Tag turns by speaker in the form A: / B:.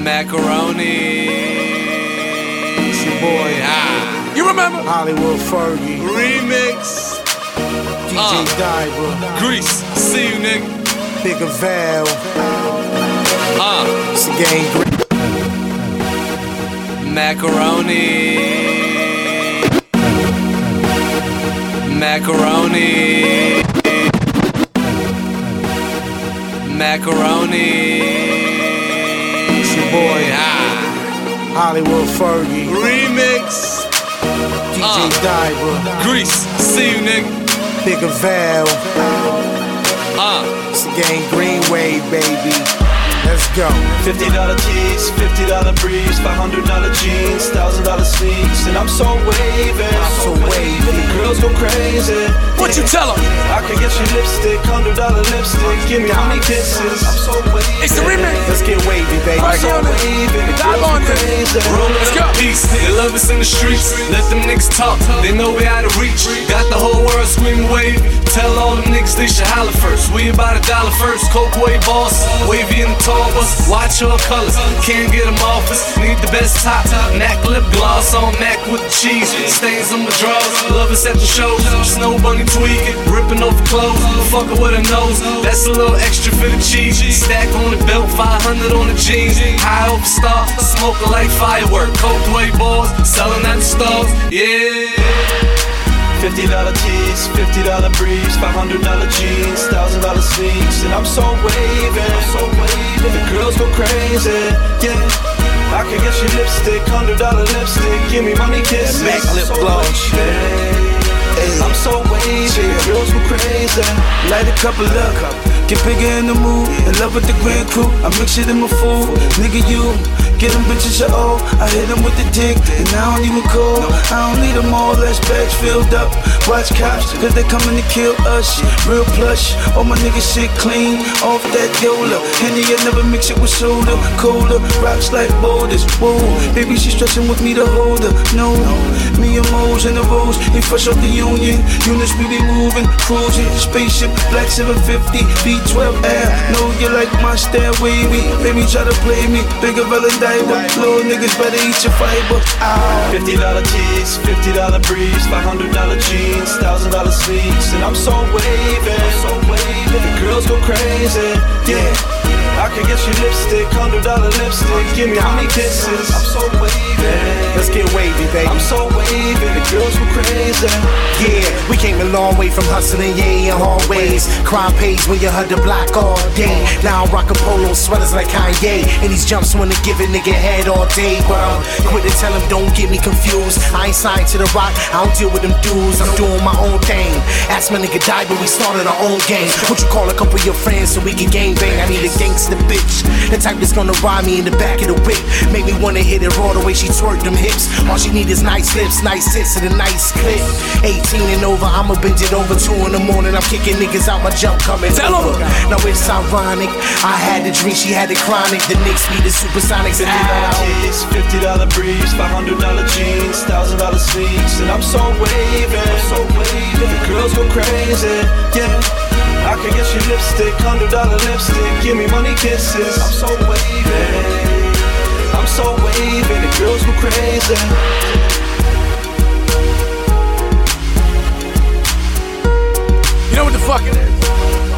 A: Macaroni.
B: It's your boy,
A: You remember?
B: Hollywood Fergie,
A: Remix.
B: DJ Diver,
A: Grease. See you, nigga.
B: Bigger Val. It's the gang.
A: Macaroni. Macaroni. Macaroni.
B: It's your boy, Hollywood Fergie,
A: Remix.
B: DJ Diver,
A: Grease. See you, nigga.
B: Bigger Val. It's the gang Greenway, baby. Let's go.
C: $50 tees, $50 briefs, $500 jeans, $1,000 sneaks, and I'm so wavy. The girls go crazy.
A: What you tell 'em?
C: I can get you lipstick, $100 lipstick, give me honey kisses. I'm so wavy.
A: It's the remix.
B: Let's get wavy, baby.
A: Right
C: So
A: on it.
C: wavy. The
A: Dive
C: girls
A: on
C: go
A: it.
C: crazy.
A: Let's go.
D: Peace, they love us in the streets. Let them niggas talk, they know we out of reach. Got the whole world screaming wavy. Tell all them niggas they should holler first. We about $1 first. Coke way boss, wavy in the tall bus. Watch your colors, can't get them off us. Need the best top, MAC lip gloss on MAC with the cheese. Stains on my drawers, love us at the shows. Snow bunny tweaking, ripping off the clothes. Fucking with her nose, that's a little extra for the cheese. Stack on the belt, 500 on the jeans. High off the star, smoking like firework. Coke way balls, selling at the stores, yeah.
C: $50 tees, $50 briefs, $500 jeans, $1,000 sneaks, and I'm so wavy. The girls go crazy, yeah. I can get you lipstick, $100 lipstick, give me money kisses.
B: Mac lip
C: So
B: gloss.
C: wavy. I'm so wavy, the girls go crazy.
E: Light a couple up, get bigger in the mood. In love with the grand crew, I mix it in my food. Nigga, you get them bitches your old. I hit them with the dick, and I don't even call. I don't need them all, less bags filled up. Watch cops, cause they coming to kill us. Real plush, all my niggas shit clean. Off that Yola, Henny, I never mix it with soda. Cola, rocks like boulders. Whoa, baby, she stretching with me to hold her. No, me and Mo's in the rose, they fresh off the Union. Units we be moving, cruising, spaceship, black 750, B12 air. Know you like my style, wavy. Baby, try to play me, bigger valentine. Little niggas better eat your fiber. Ow.
C: $50 tees, $50 briefs, $500 jeans, $1,000 sneaks, and I'm so wavy. The girls go crazy, yeah. I can get you lipstick, $100 lipstick, give me honey kisses. I'm so wavy.
B: Let's get wavy, baby.
C: I'm so wavy, the girls go crazy.
B: Yeah, we came a long way from hustling, yeah, in hallways. Crime pays when you heard the block all day. Now I'm rockin' polo sweaters like Kanye, and these jumps wanna give a nigga head all day. But I'm quick to tell him, don't get me confused. I ain't signed to the rock, I don't deal with them dudes. I'm doing my own thing. Ask my nigga Die, but we started our own game. Would you call a couple of your friends so we can gang bang? I need a gangster bitch, the type that's gonna ride me in the back of the whip. Make me wanna hit it raw the way she twerk them hips. All she need is nice lips, nice hits, and a nice clip. 18 and over, I'ma bend it over. 2 in the morning, I'm kicking niggas out, my jump coming over. Now it's ironic, I had the dream, she had the chronic. The Knicks be the Supersonics.
C: $50 tees, $50 briefs, $500 jeans, $1,000 sneaks, and I'm so wavy. The girls go crazy, yeah. I can get you lipstick, $100 lipstick, give me money kisses. I'm so wavy. I'm so wavy, the girls go crazy.
A: You know what the fuck it is?